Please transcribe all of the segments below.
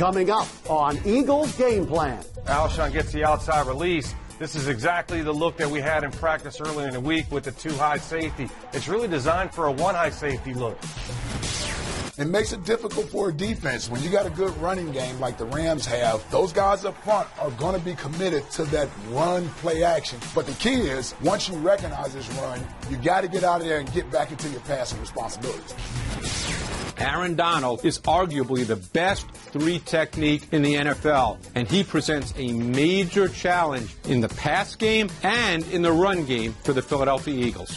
Coming up on Eagles Game Plan. Alshon gets the outside release. This is exactly the look that we had in practice earlier in the week with the two high safety. It's really designed for a one high safety look. It makes it difficult for a defense. When you got a good running game like the Rams have, those guys up front are going to be committed to that run play action. But the key is, once you recognize this run, you got to get out of there and get back into your passing responsibilities. Aaron Donald is arguably the best three technique in the NFL, and he presents a major challenge in the pass game and in the run game for the Philadelphia Eagles.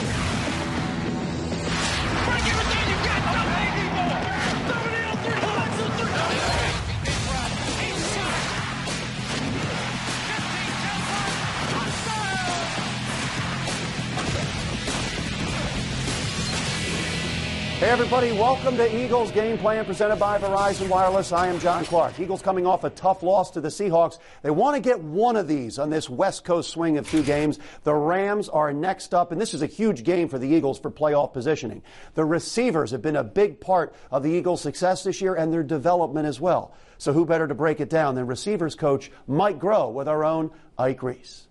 Hey everybody, welcome to Eagles Game Plan presented by Verizon Wireless. I am John Clark. Eagles coming off a tough loss to the Seahawks. They want to get one of these on this West Coast swing of two games. The Rams are next up, and this is a huge game for the Eagles for playoff positioning. The receivers have been a big part of the Eagles' success this year and their development as well. So who better to break it down than receivers coach Mike Groh with our own Ike Reese.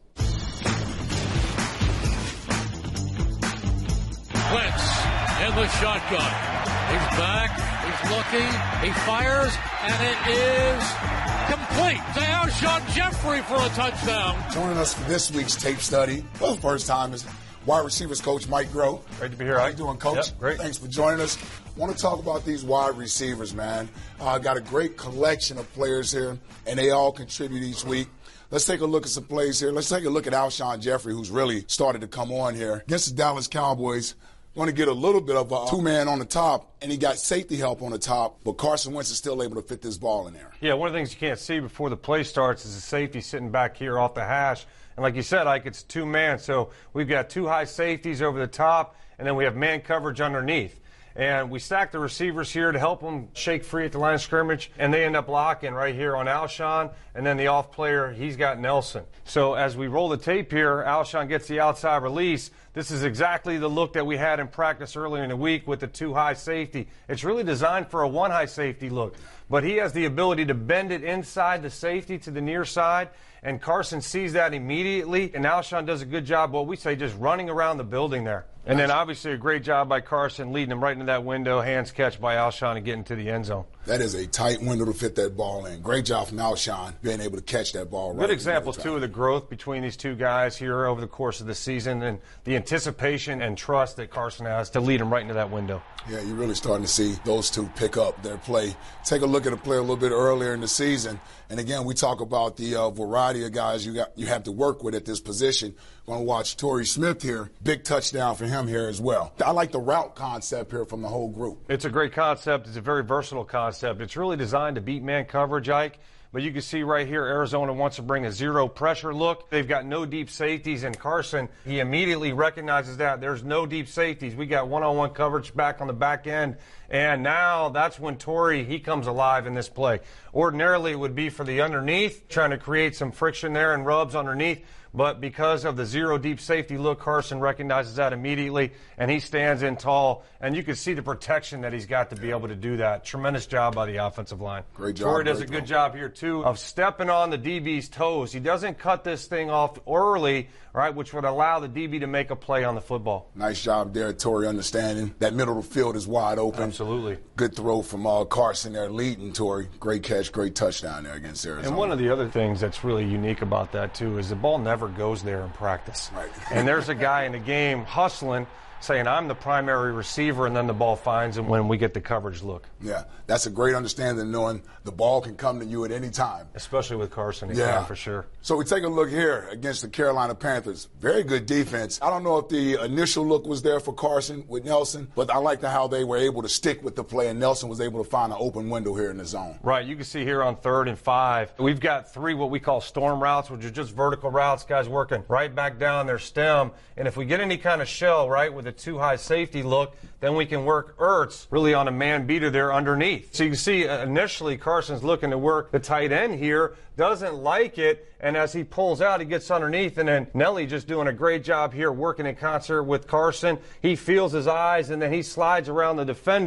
Wentz in the shotgun. He's back. He's looking. He fires, and it is complete to Alshon Jeffrey for a touchdown. Joining us for this week's tape study for the first time is wide receivers coach Mike Groh. Great to be here. How you doing, Coach? Yep, great. Thanks for joining us. I want to talk about these wide receivers, man. Got a great collection of players here, and they all contribute each week. Let's take a look at some plays here. Let's take a look at Alshon Jeffrey, who's really started to come on here. Against the Dallas Cowboys, going to get a little bit of a two-man on the top, and he got safety help on the top, but Carson Wentz is still able to fit this ball in there. Yeah, one of the things you can't see before the play starts is the safety sitting back here off the hash. And like you said, Ike, it's two-man. So we've got two high safeties over the top, and then we have man coverage underneath. And we stack the receivers here to help them shake free at the line of scrimmage, and they end up blocking right here on Alshon, and then the off player, he's got Nelson. So as we roll the tape here, Alshon gets the outside release. This is exactly the look that we had in practice earlier in the week with the two high safety. It's really designed for a one high safety look, but he has the ability to bend it inside the safety to the near side, and Carson sees that immediately, and Alshon does a good job, what we say, just running around the building there. And then obviously a great job by Carson leading him right into that window, hands catch by Alshon and getting to the end zone. That is a tight window to fit that ball in. Great job from Alshon being able to catch that ball right. Good example, too, of the growth between these two guys here over the course of the season and the anticipation and trust that Carson has to lead him right into that window. Yeah, you're really starting to see those two pick up their play. Take a look at a player a little bit earlier in the season. And again, we talk about the variety of guys you have to work with at this position. Going to watch Torrey Smith here. Big touchdown for him here as well. I like the route concept here from the whole group. It's a great concept. It's a very versatile concept. It's really designed to beat man coverage, Ike. But you can see right here, Arizona wants to bring a zero pressure look. They've got no deep safeties, and Carson, he immediately recognizes that. There's no deep safeties. We got one-on-one coverage back on the back end, and now that's when Torrey, he comes alive in this play. Ordinarily, it would be for the underneath, trying to create some friction there and rubs underneath. But because of the zero deep safety look, Carson recognizes that immediately, and he stands in tall. And you can see the protection that he's got to be able to do that. Tremendous job by the offensive line. Great job. Torrey does a good job here, too, of stepping on the DB's toes. He doesn't cut this thing off early, right, which would allow the DB to make a play on the football. Nice job there, Torrey, understanding that middle of the field is wide open. Absolutely. Good throw from Carson there, leading Torrey. Great catch, great touchdown there against Arizona. And one of the other things that's really unique about that, too, is the ball never goes there in practice. Right. And there's a guy in the game hustling, saying, I'm the primary receiver, and then the ball finds him when we get the coverage look. Yeah, that's a great understanding, knowing the ball can come to you at any time. Especially with Carson, it can, for sure. So we take a look here against the Carolina Panthers. Very good defense. I don't know if the initial look was there for Carson with Nelson, but I like how they were able to stick with the play, and Nelson was able to find an open window here in the zone. Right, you can see here on 3rd and 5, we've got 3 what we call storm routes, which are just vertical routes, guys working right back down their stem. And if we get any kind of shell, right, with a too high safety look, then we can work Ertz really on a man beater there underneath. So you can see initially Carson's looking to work the tight end here, doesn't like it, and as he pulls out, he gets underneath, and then Nelly just doing a great job here working in concert with Carson. He feels his eyes, and then he slides around the defender,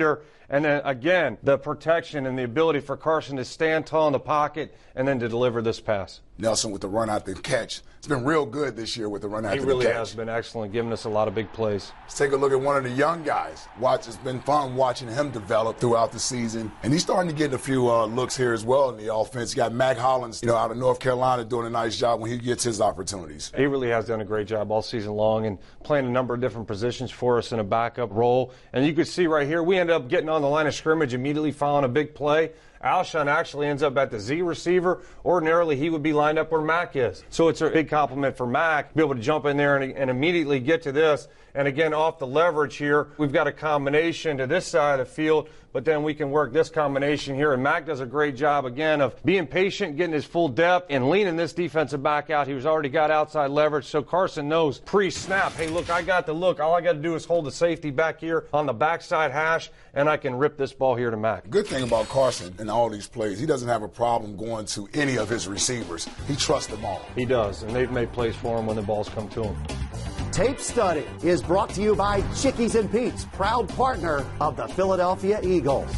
And then, again, the protection and the ability for Carson to stand tall in the pocket and then to deliver this pass. Nelson with the run out the catch. It's been real good this year with the run out the catch. He really has been excellent, giving us a lot of big plays. Let's take a look at one of the young guys. It's been fun watching him develop throughout the season. And he's starting to get a few looks here as well in the offense. You got Mac Hollins, out of North Carolina, doing a nice job when he gets his opportunities. He really has done a great job all season long and playing a number of different positions for us in a backup role. And you can see right here, we ended up getting on the line of scrimmage immediately following a big play. Alshon actually ends up at the Z receiver. Ordinarily, he would be lined up where Mac is. So it's a big compliment for Mac to be able to jump in there and immediately get to this. And again, off the leverage here, we've got a combination to this side of the field, but then we can work this combination here. And Mac does a great job, again, of being patient, getting his full depth, and leaning this defensive back out. He was already got outside leverage, so Carson knows pre-snap, hey, look, I got the look. All I got to do is hold the safety back here on the backside hash, and I can rip this ball here to Mac. Good thing about Carson in all these plays, he doesn't have a problem going to any of his receivers. He trusts them all. He does, and they've made plays for him when the balls come to him. Tape Study is brought to you by Chickies and Pete's, proud partner of the Philadelphia Eagles.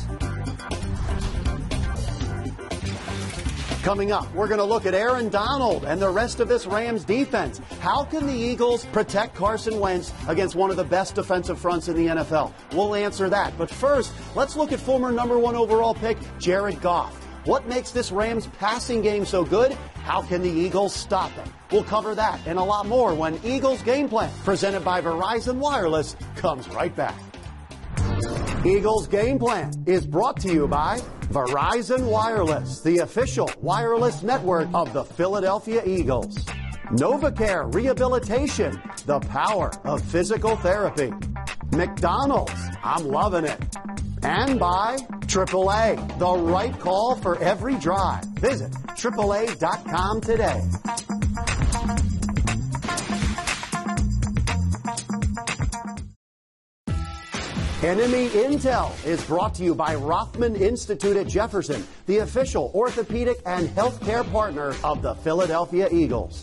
Coming up, we're going to look at Aaron Donald and the rest of this Rams defense. How can the Eagles protect Carson Wentz against one of the best defensive fronts in the NFL? We'll answer that. But first, let's look at former #1 overall pick Jared Goff. What makes this Rams passing game so good? How can the Eagles stop it? We'll cover that and a lot more when Eagles Game Plan, presented by Verizon Wireless, comes right back. Eagles Game Plan is brought to you by Verizon Wireless, the official wireless network of the Philadelphia Eagles. NovaCare Rehabilitation, the power of physical therapy. McDonald's, I'm loving it. And by AAA, the right call for every drive. Visit AAA.com today. Enemy Intel is brought to you by Rothman Institute at Jefferson, the official orthopedic and healthcare partner of the Philadelphia Eagles.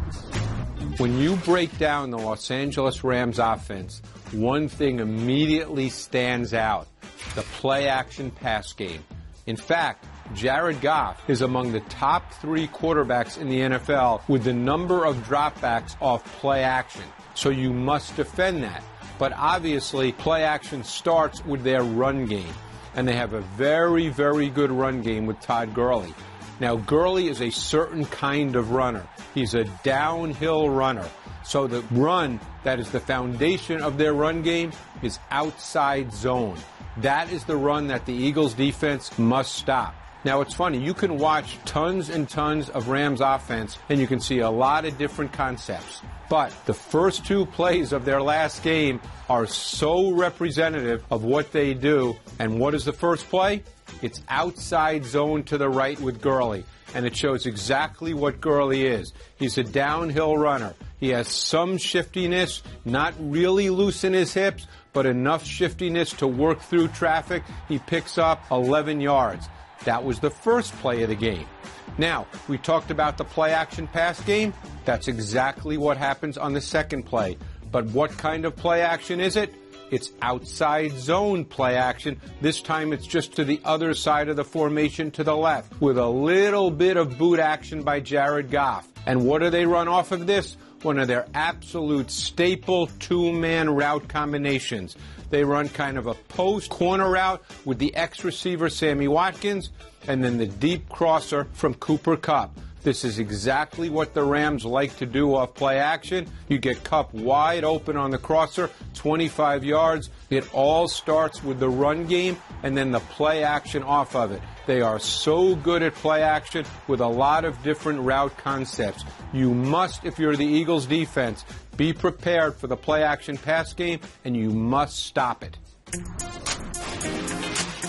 When you break down the Los Angeles Rams offense, one thing immediately stands out: the play-action pass game. In fact, Jared Goff is among the top 3 quarterbacks in the NFL with the number of dropbacks off play action. So you must defend that. But obviously, play action starts with their run game. And they have a very, very good run game with Todd Gurley. Now, Gurley is a certain kind of runner. He's a downhill runner. So the run that is the foundation of their run game is outside zone. That is the run that the Eagles defense must stop. Now, it's funny. You can watch tons and tons of Rams offense, and you can see a lot of different concepts. But the first 2 plays of their last game are so representative of what they do. And what is the first play? It's outside zone to the right with Gurley. And it shows exactly what Gurley is. He's a downhill runner. He has some shiftiness, not really loose in his hips, but enough shiftiness to work through traffic. He picks up 11 yards. That was the first play of the game. Now, we talked about the play-action pass game. That's exactly what happens on the second play. But what kind of play action is it? It's outside zone play action. This time it's just to the other side of the formation to the left with a little bit of boot action by Jared Goff. And what do they run off of this? One of their absolute staple 2-man route combinations. They run kind of a post corner route with the X receiver Sammy Watkins and then the deep crosser from Cooper Kupp. This is exactly what the Rams like to do off play action. You get Kupp wide open on the crosser, 25 yards. It all starts with the run game and then the play action off of it. They are so good at play action with a lot of different route concepts. You must, if you're the Eagles defense, be prepared for the play action pass game, and you must stop it.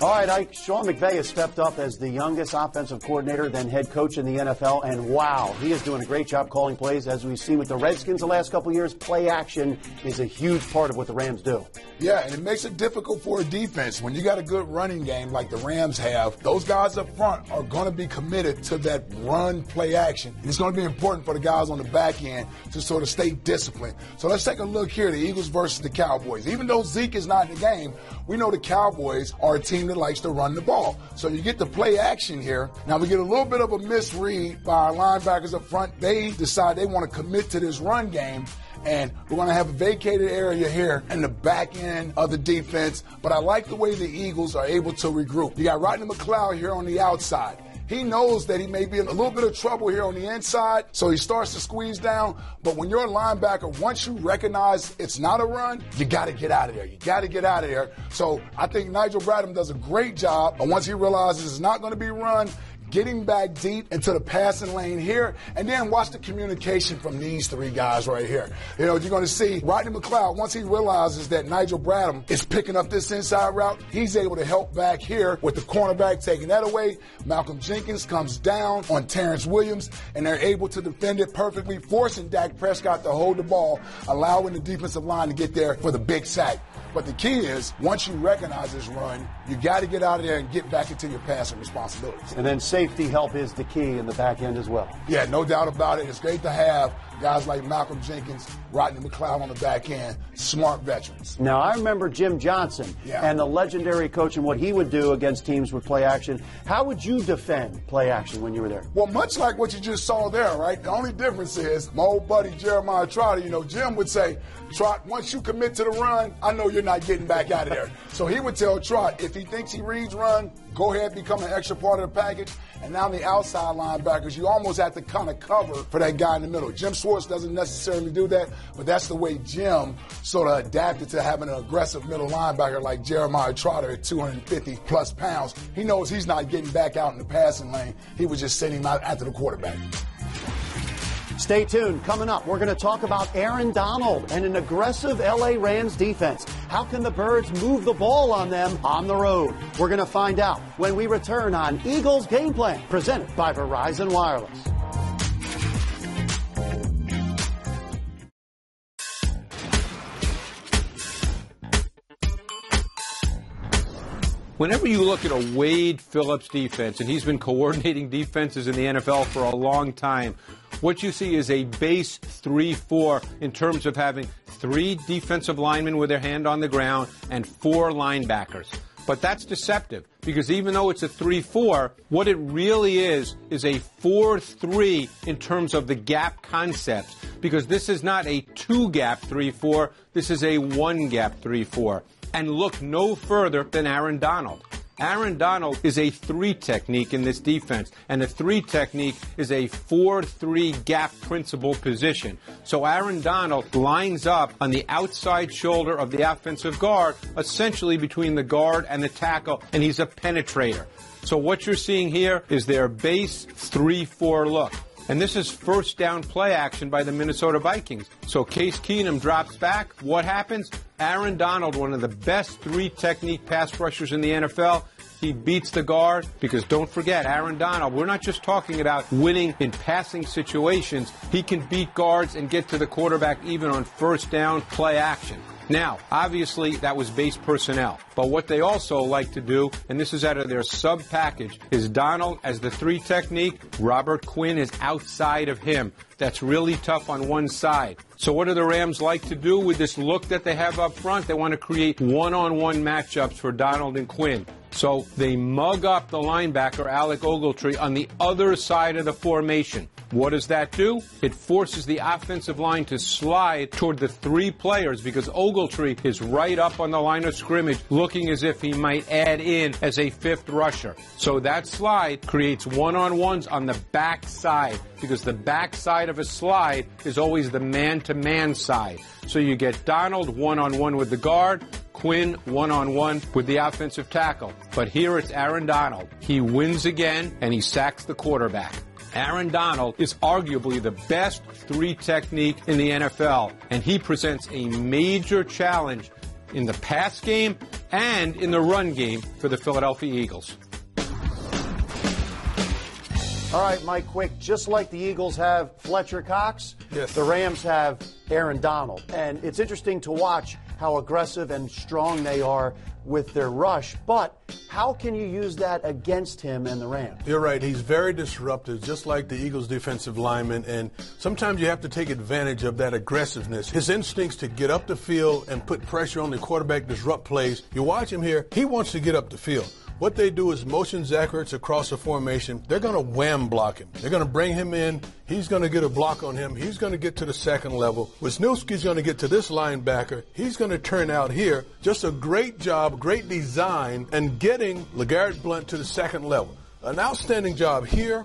All right, Ike, Sean McVay has stepped up as the youngest offensive coordinator, then head coach in the NFL, and wow, he is doing a great job calling plays. As we've seen with the Redskins the last couple of years, play action is a huge part of what the Rams do. Yeah, and it makes it difficult for a defense. When you got a good running game like the Rams have, those guys up front are going to be committed to that run play action. And it's going to be important for the guys on the back end to sort of stay disciplined. So let's take a look here, the Eagles versus the Cowboys. Even though Zeke is not in the game, we know the Cowboys are a team that likes to run the ball. So you get the play action here. Now we get a little bit of a misread by our linebackers up front. They decide they want to commit to this run game, and we're going to have a vacated area here in the back end of the defense. But I like the way the Eagles are able to regroup. You got Rodney McLeod here on the outside. He knows that he may be in a little bit of trouble here on the inside, so he starts to squeeze down. But when you're a linebacker, once you recognize it's not a run, you got to get out of there. You got to get out of there. So I think Nigel Bradham does a great job. And once he realizes it's not going to be run, getting back deep into the passing lane here, and then watch the communication from these three guys right here. You know, you're going to see Rodney McLeod, once he realizes that Nigel Bradham is picking up this inside route, he's able to help back here with the cornerback taking that away. Malcolm Jenkins comes down on Terrence Williams, and they're able to defend it perfectly, forcing Dak Prescott to hold the ball, allowing the defensive line to get there for the big sack. But the key is, once you recognize this run, you got to get out of there and get back into your passing responsibilities. And then safety help is the key in the back end as well. Yeah, no doubt about it. It's great to have guys like Malcolm Jenkins, Rodney McLeod on the back end, smart veterans. Now, I remember Jim Johnson and the legendary coach and what he would do against teams with play action. How would you defend play action when you were there? Well, much like what you just saw there, right? The only difference is my old buddy Jeremiah Trotter, Jim would say, Trot, once you commit to the run, I know you're not getting back out of there. So he would tell Trot, if he thinks he reads run, go ahead, become an extra part of the package. And now the outside linebackers, you almost have to kind of cover for that guy in the middle. Jim Schwartz doesn't necessarily do that, but that's the way Jim sort of adapted to having an aggressive middle linebacker like Jeremiah Trotter at 250-plus pounds. He knows he's not getting back out in the passing lane. He was just sitting out after the quarterback. Stay tuned. Coming up, we're going to talk about Aaron Donald and an aggressive L.A. Rams defense. How can the Birds move the ball on them on the road? We're going to find out when we return on Eagles Game Plan, presented by Verizon Wireless. Whenever you look at a Wade Phillips defense, and he's been coordinating defenses in the NFL for a long time, what you see is a base 3-4 in terms of having 3 defensive linemen with their hand on the ground and 4 linebackers. But that's deceptive, because even though it's a 3-4, what it really is a 4-3 in terms of the gap concepts, because this is not a 2-gap 3-4, this is a 1-gap 3-4. And look no further than Aaron Donald. Aaron Donald is a 3 technique in this defense, and a 3 technique is a 4-3 gap principal position. So Aaron Donald lines up on the outside shoulder of the offensive guard, essentially between the guard and the tackle, and he's a penetrator. So what you're seeing here is their base 3-4 look. And this is first down play action by the Minnesota Vikings. So Case Keenum drops back. What happens? Aaron Donald, one of the best 3 technique pass rushers in the NFL, he beats the guard, because don't forget, Aaron Donald, we're not just talking about winning in passing situations. He can beat guards and get to the quarterback even on first down play action. Now, obviously, that was base personnel. But what they also like to do, and this is out of their sub package, is Donald as the 3 technique. Robert Quinn is outside of him. That's really tough on one side. So what do the Rams like to do with this look that they have up front? They want to create one-on-one matchups for Donald and Quinn. So they mug up the linebacker, Alec Ogletree, on the other side of the formation. What does that do? It forces the offensive line to slide toward the 3 players, because Ogletree is right up on the line of scrimmage, looking as if he might add in as a 5th rusher. So that slide creates one-on-ones on the back side, because the back side of a slide is always the man-to-man side. So you get Donald one-on-one with the guard, Quinn one-on-one with the offensive tackle. But here it's Aaron Donald. He wins again, and he sacks the quarterback. Aaron Donald is arguably the best 3 technique in the NFL, and he presents a major challenge in the pass game and in the run game for the Philadelphia Eagles. All right, Mike Quick, just like the Eagles have Fletcher Cox, yes, the Rams have Aaron Donald. And it's interesting to watch how aggressive and strong they are with their rush, but how can you use that against him and the Rams? You're right. He's very disruptive, just like the Eagles' defensive lineman, and sometimes you have to take advantage of that aggressiveness. His instincts to get up the field and put pressure on the quarterback, disrupt plays. You watch him here, he wants to get up the field. What they do is motion Zach Ertz across the formation. They're going to wham block him. They're going to bring him in. He's going to get a block on him. He's going to get to the second level. Wisniewski's going to get to this linebacker. He's going to turn out here. Just a great job, great design, and getting LeGarrette Blount to the second level. An outstanding job here,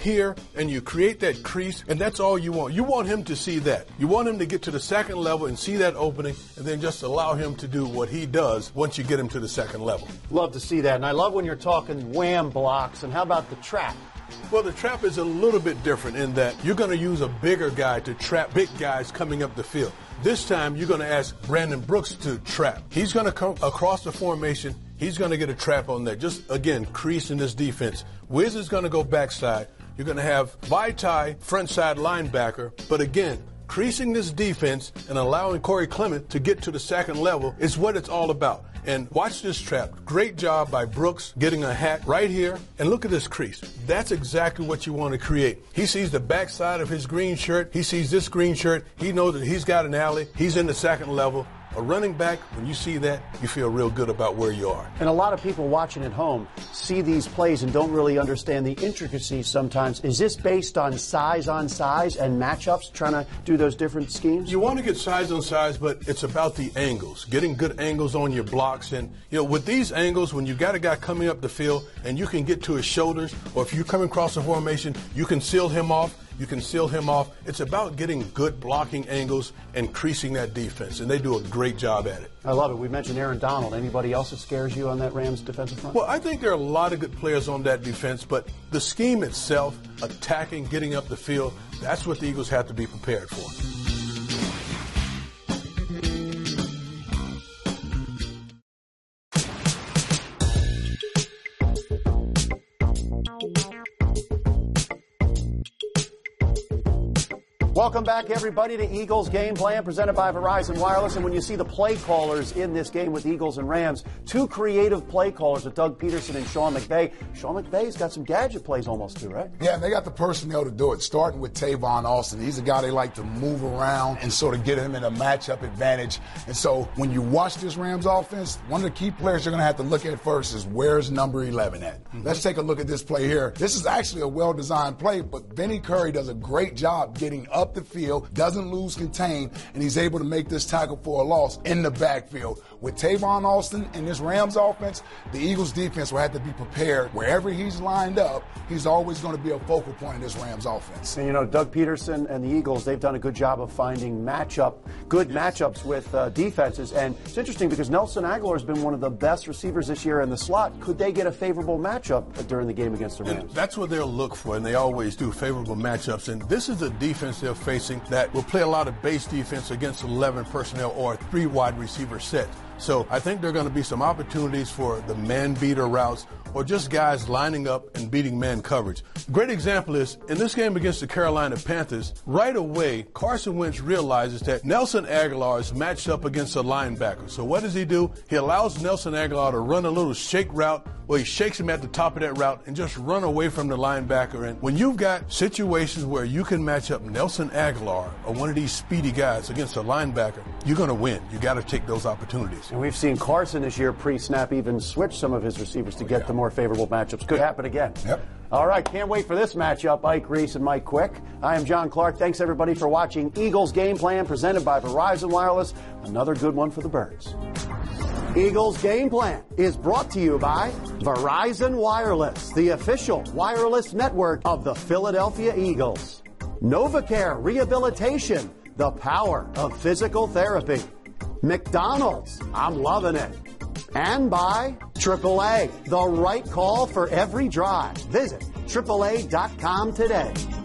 and you create that crease, and that's all you want. You want him to see that. You want him to get to the second level and see that opening, and then just allow him to do what he does once you get him to the second level. Love to see that, and I love when you're talking wham blocks, and how about the trap? Well, the trap is a little bit different in that you're going to use a bigger guy to trap big guys coming up the field. This time, you're going to ask Brandon Brooks to trap. He's going to come across the formation. He's going to get a trap on there. Just, again, crease in this defense. Wiz is going to go backside. You're going to have Vaitai, front side linebacker. But again, creasing this defense and allowing Corey Clement to get to the second level is what it's all about. And watch this trap. Great job by Brooks getting a hat right here. And look at this crease. That's exactly what you want to create. He sees the backside of his green shirt. He sees this green shirt. He knows that he's got an alley. He's in the second level. A running back, when you see that, you feel real good about where you are. And a lot of people watching at home see these plays and don't really understand the intricacies sometimes. Is this based on size and matchups, trying to do those different schemes? You want to get size on size, but it's about the angles, getting good angles on your blocks. And, with these angles, when you got a guy coming up the field and you can get to his shoulders, or if you come across the formation, you can seal him off. It's about getting good blocking angles and creasing that defense, and they do a great job at it. I love it. We mentioned Aaron Donald. Anybody else that scares you on that Rams defensive front? Well, I think there are a lot of good players on that defense, but the scheme itself, attacking, getting up the field, that's what the Eagles have to be prepared for. Welcome back, everybody, to Eagles Game Plan, presented by Verizon Wireless. And when you see the play callers in this game with Eagles and Rams, two creative play callers with Doug Peterson and Sean McVay. Sean McVay's got some gadget plays almost too, right? Yeah, and they got the personnel to do it, starting with Tavon Austin. He's a guy they like to move around and sort of get him in a matchup advantage. And so when you watch this Rams offense, one of the key players you're going to have to look at first is where's number 11 at? Mm-hmm. Let's take a look at this play here. This is actually a well-designed play, but Vinny Curry does a great job getting up the field, doesn't lose contain, and he's able to make this tackle for a loss in the backfield. With Tavon Austin and this Rams offense, the Eagles defense will have to be prepared. Wherever he's lined up, he's always going to be a focal point in this Rams offense. And Doug Peterson and the Eagles, they've done a good job of finding good matchups with defenses. And it's interesting because Nelson Aguilar has been one of the best receivers this year in the slot. Could they get a favorable matchup during the game against the Rams? And that's what they'll look for, and they always do, favorable matchups. And this is a defense they're facing that will play a lot of base defense against 11 personnel or 3 wide receiver set. So I think there are going to be some opportunities for the man beater routes or just guys lining up and beating man coverage. A great example is in this game against the Carolina Panthers, right away, Carson Wentz realizes that Nelson Aguilar is matched up against a linebacker. So what does he do? He allows Nelson Aguilar to run a little shake route where he shakes him at the top of that route and just run away from the linebacker. And when you've got situations where you can match up Nelson Aguilar or one of these speedy guys against a linebacker, you're going to win. You got to take those opportunities. And we've seen Carson this year pre-snap even switch some of his receivers to get the more favorable matchups. Could happen again. Yep. All right, can't wait for this matchup, Ike Reese and Mike Quick. I am John Clark. Thanks, everybody, for watching Eagles Game Plan, presented by Verizon Wireless. Another good one for the Birds. Eagles Game Plan is brought to you by Verizon Wireless, the official wireless network of the Philadelphia Eagles. NovaCare Rehabilitation, the power of physical therapy. McDonald's, I'm loving it. And by AAA, the right call for every drive. Visit AAA.com today.